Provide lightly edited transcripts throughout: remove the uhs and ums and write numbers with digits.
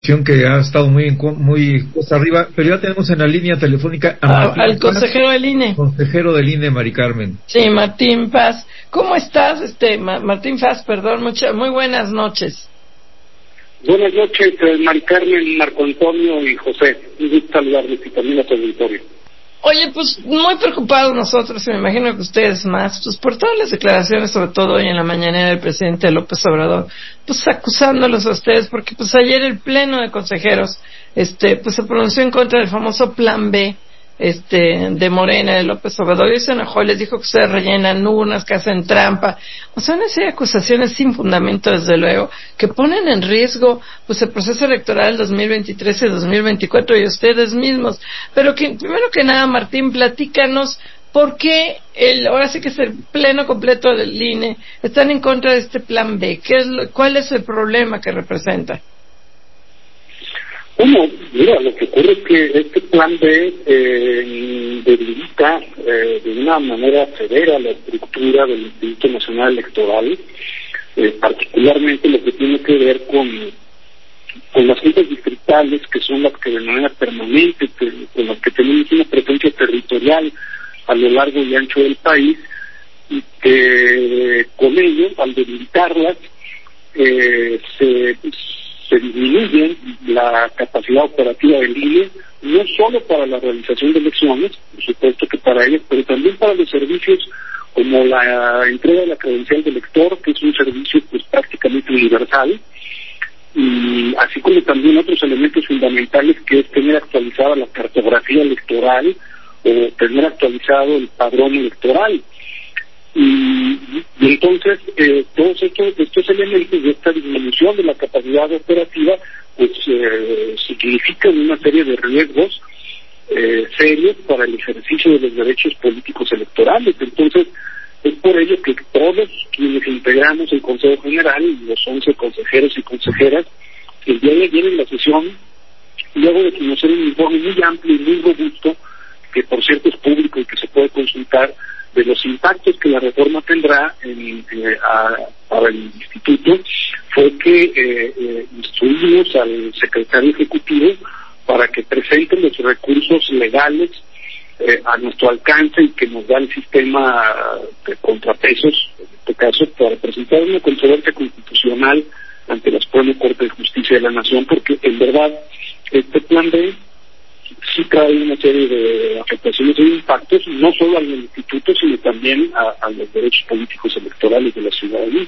cuestión que ha estado muy cuesta arriba, pero ya tenemos en la línea telefónica a al consejero del INE. Consejero del INE, Mari Carmen. Sí, Martín Faz. ¿Cómo estás, Martín Faz? Perdón, muy buenas noches. Buenas noches, Mari Carmen, Marco Antonio y José. Un gusto saludarles y también a tu auditorio. Oye, pues muy preocupados nosotros, y me imagino que ustedes más, pues por todas las declaraciones, sobre todo hoy en la mañanera del presidente López Obrador, pues acusándolos a ustedes, porque pues ayer el pleno de consejeros, pues se pronunció en contra del famoso Plan B, de Morena, de López Obrador, y se enojó, les dijo que ustedes rellenan urnas, que hacen trampa. O sea, una serie de acusaciones sin fundamento, desde luego, que ponen en riesgo pues el proceso electoral 2023 y 2024 y ustedes mismos. Pero que, primero que nada, Martín, platícanos por qué ahora sí que es el pleno completo del INE están en contra de este Plan B. ¿Cuál es el problema que representa? Bueno, mira, lo que ocurre es que este Plan B debilita de una manera severa la estructura del Instituto Nacional Electoral, particularmente lo que tiene que ver con las juntas distritales, que son las que de manera permanente, con las que tenemos una presencia territorial a lo largo y ancho del país, y que con ello, al debilitarlas, se disminuye la capacidad operativa del INE, no solo para la realización de elecciones, por supuesto que para ellas, pero también para los servicios como la entrega de la credencial del elector, que es un servicio pues prácticamente universal, y así como también otros elementos fundamentales, que es tener actualizada la cartografía electoral o tener actualizado el padrón electoral. Y entonces todos estos elementos de esta disminución de la capacidad operativa pues significan una serie de riesgos serios para el ejercicio de los derechos políticos electorales. Entonces es por ello que todos quienes integramos el Consejo General, los 11 consejeros y consejeras, el día de ayer en la sesión, luego de conocer un informe muy amplio y muy robusto, que por cierto es público y que se puede consultar, de los impactos que la reforma tendrá para el instituto, fue que instruimos al secretario ejecutivo para que presenten los recursos legales a nuestro alcance y que nos da el sistema de contrapesos, en este caso, para presentar una controversia constitucional ante la Suprema Corte de Justicia de la Nación, porque en verdad este Plan B sí trae una serie de afectaciones y impactos, no solo al instituto, sino también a los derechos políticos electorales de la ciudadanía.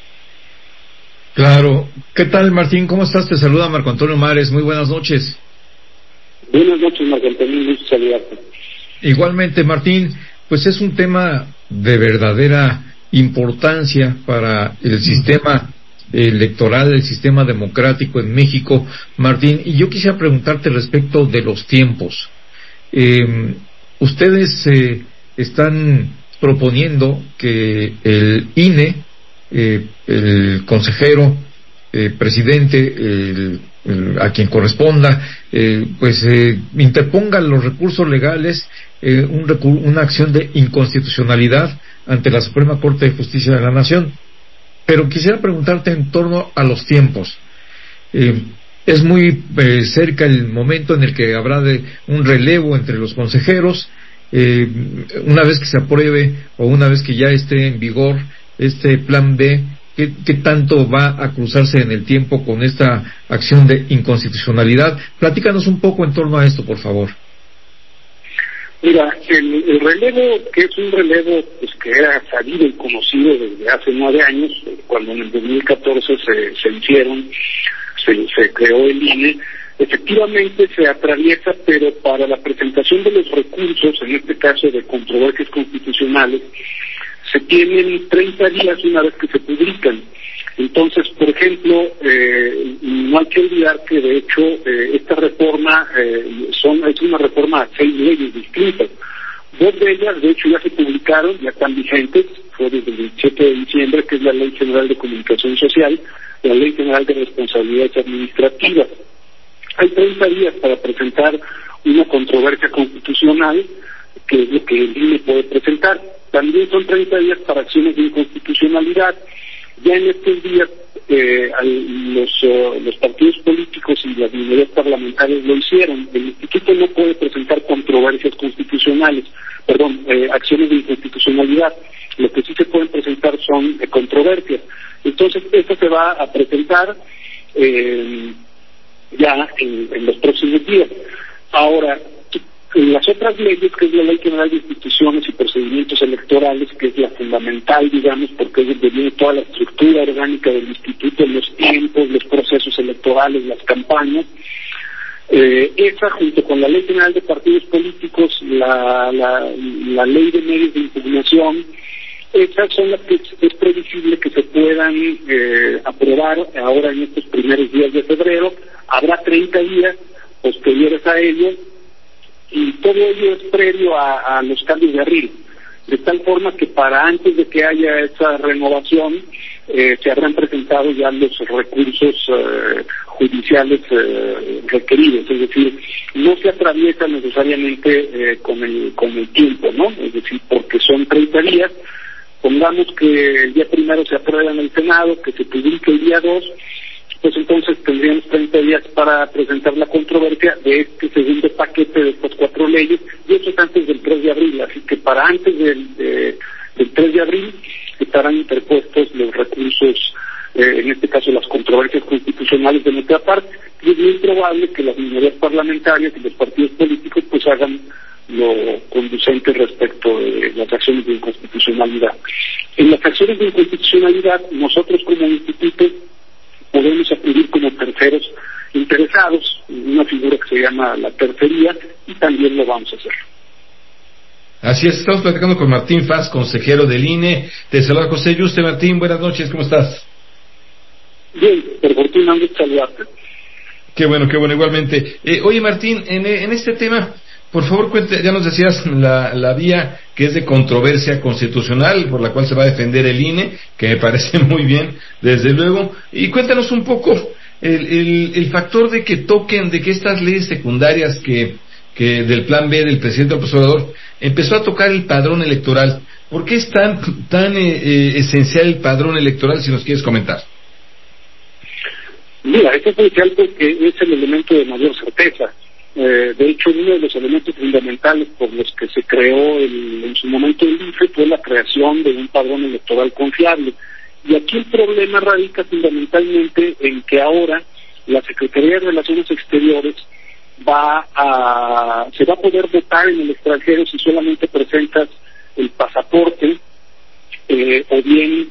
Claro. ¿Qué tal, Martín? ¿Cómo estás? Te saluda Marco Antonio Mares. Muy buenas noches. Buenas noches, Marco Antonio. Un gusto saludarte. Igualmente, Martín, pues es un tema de verdadera importancia para el sistema electoral, el sistema democrático en México, Martín, y yo quisiera preguntarte respecto de los tiempos. Ustedes están proponiendo que el INE, el consejero, presidente, a quien corresponda, interponga los recursos legales, una acción de inconstitucionalidad ante la Suprema Corte de Justicia de la Nación. Pero quisiera preguntarte en torno a los tiempos. Es muy cerca el momento en el que habrá un relevo entre los consejeros. Una vez que se apruebe o una vez que ya esté en vigor este Plan B, ¿qué tanto va a cruzarse en el tiempo con esta acción de inconstitucionalidad? Platícanos un poco en torno a esto, por favor. Mira, el relevo, que es un relevo pues que era sabido y conocido desde hace 9 años, cuando en el 2014 se creó el INE, efectivamente se atraviesa, pero para la presentación de los recursos, en este caso de controversias constitucionales, se tienen 30 días una vez que se publican. Entonces, por ejemplo, no hay que olvidar que de hecho esta reforma es una reforma a 6 leyes distintas. 2 de ellas, de hecho, ya se publicaron, ya están vigentes, fue desde el 27 de diciembre, que es la Ley General de Comunicación Social, la Ley General de Responsabilidades Administrativas. Hay 30 días para presentar una controversia constitucional, que es lo que el INE puede presentar. También son 30 días para acciones de inconstitucionalidad. Ya en estos días los partidos políticos y las minorías parlamentarias lo hicieron. El instituto no puede presentar controversias constitucionales, acciones de inconstitucionalidad. Lo que sí se pueden presentar son controversias. Entonces, esto se va a presentar ya en los próximos días. Ahora, las otras leyes, que es la Ley General de Instituciones y Procedimientos Electorales, que es la fundamental, digamos, porque es donde viene toda la estructura orgánica del instituto, los tiempos, los procesos electorales, las campañas, esa junto con la Ley General de Partidos Políticos, la Ley de Medios de Impugnación, esas son las que es previsible que se puedan aprobar ahora en estos primeros días de febrero. Habrá 30 días posteriores a ello, y todo ello es previo a los cambios de abril, de tal forma que para antes de que haya esa renovación se habrán presentado ya los recursos judiciales requeridos, es decir, no se atraviesa necesariamente con el tiempo, ¿no? Es decir, porque son 30 días, pongamos que el día 1 se aprueba en el Senado, que se publique el día 2, pues entonces tendríamos 30 días para presentar la controversia de este segundo paquete de estas 4 leyes, y eso es antes del 3 de abril, así que para antes del 3 de abril estarán interpuestos los recursos, en este caso las controversias constitucionales de nuestra parte, y es muy probable que las minorías parlamentarias y los partidos políticos pues hagan lo conducente respecto de las acciones de inconstitucionalidad. En las acciones de inconstitucionalidad, nosotros como instituto podemos acudir como terceros interesados, una figura que se llama la tercería, y también lo vamos a hacer. Así es, estamos platicando con Martín Faz, consejero del INE. Te saluda José Yuste. Martín, buenas noches, ¿cómo estás? Bien, por fortuna, un saludarte. Qué bueno, igualmente. Oye, Martín, en este tema, por favor, cuente, ya nos decías la vía que es de controversia constitucional por la cual se va a defender el INE, que me parece muy bien, desde luego, y cuéntanos un poco el factor de que estas leyes secundarias que del plan B del presidente López Obrador empezó a tocar el padrón electoral. ¿Por qué es tan esencial el padrón electoral, si nos quieres comentar? Mira, es esencial porque es el elemento de mayor certeza. De hecho, uno de los elementos fundamentales por los que se creó en su momento el IFE fue la creación de un padrón electoral confiable. Y aquí el problema radica fundamentalmente en que ahora la Secretaría de Relaciones Exteriores se va a poder votar en el extranjero si solamente presentas el pasaporte o bien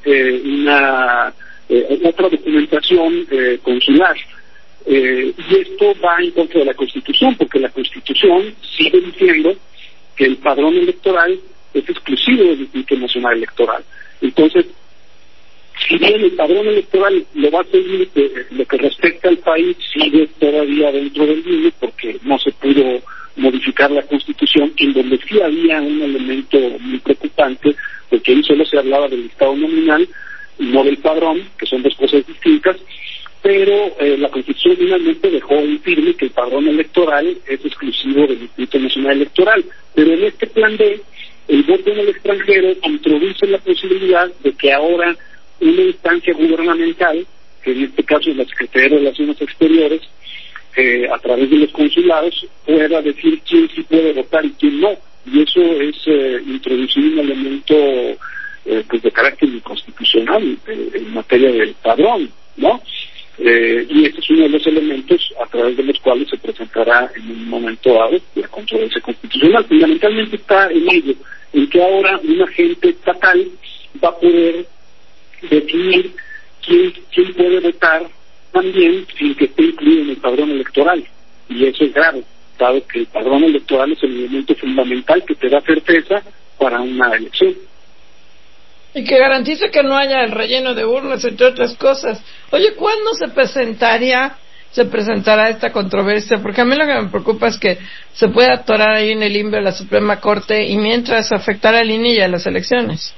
otra documentación consular. Y esto va en contra de la Constitución, porque la Constitución sigue diciendo que el padrón electoral es exclusivo del Instituto Nacional Electoral. Entonces, si bien el padrón electoral lo va a seguir, lo que respecta al país sigue todavía dentro del INE, porque no se pudo modificar la Constitución, en donde sí había un elemento muy preocupante, porque ahí solo se hablaba del listado nominal y no del padrón, que son dos cosas distintas, pero la Constitución finalmente dejó en firme que el padrón electoral es exclusivo del Instituto Nacional Electoral. Pero en este plan B, el voto en el extranjero introduce la posibilidad de que ahora una instancia gubernamental, que en este caso es la Secretaría de Relaciones Exteriores, a través de los consulados, pueda decir quién sí puede votar y quién no. Y eso es introducir un elemento pues de carácter inconstitucional en materia del padrón, ¿no? Y ese es uno de los elementos a través de los cuales se presentará en un momento dado la controversia constitucional. Fundamentalmente está en ello, en que ahora un agente estatal va a poder definir quién puede votar también sin que esté incluido en el padrón electoral. Y eso es grave, dado que el padrón electoral es el elemento fundamental que te da certeza para una elección. Y que garantice que no haya el relleno de urnas, entre otras cosas. Oye, ¿cuándo se presentará esta controversia? Porque a mí lo que me preocupa es que se pueda atorar ahí en el limbo de la Suprema Corte y mientras afectar al INE y a las elecciones.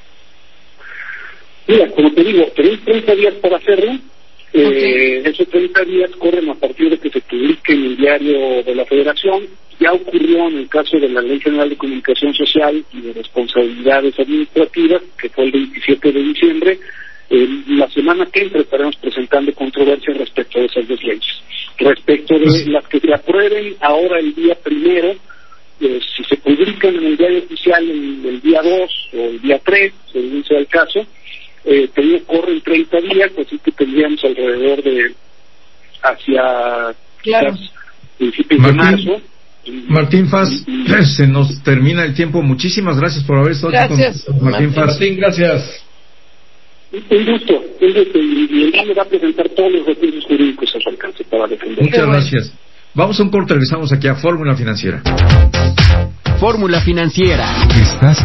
Mira, como te digo, tenéis 30 días para hacerlo. Esos 30 días corren a partir de que se publique en el diario de la Federación. Ya ocurrió en el caso de la Ley General de Comunicación Social y de Responsabilidades Administrativas, que fue el 27 de diciembre. La semana que entra estaremos presentando controversias respecto de esas dos leyes. Respecto de las que se aprueben ahora el día 1, si se publican en el diario oficial el día 2 o el día 3, según sea el caso, corren 30 días, así que tendríamos alrededor de hacia principios de marzo. Martín Faz, se nos termina el tiempo. Muchísimas gracias por haber estado aquí con nosotros, Martín Faz. Martín, gracias. Un gusto. Y el DANE va a presentar todos los recursos jurídicos a su alcance para defender. Muchas gracias. Vamos a un corte, regresamos aquí a Fórmula Financiera. Fórmula Financiera. Estás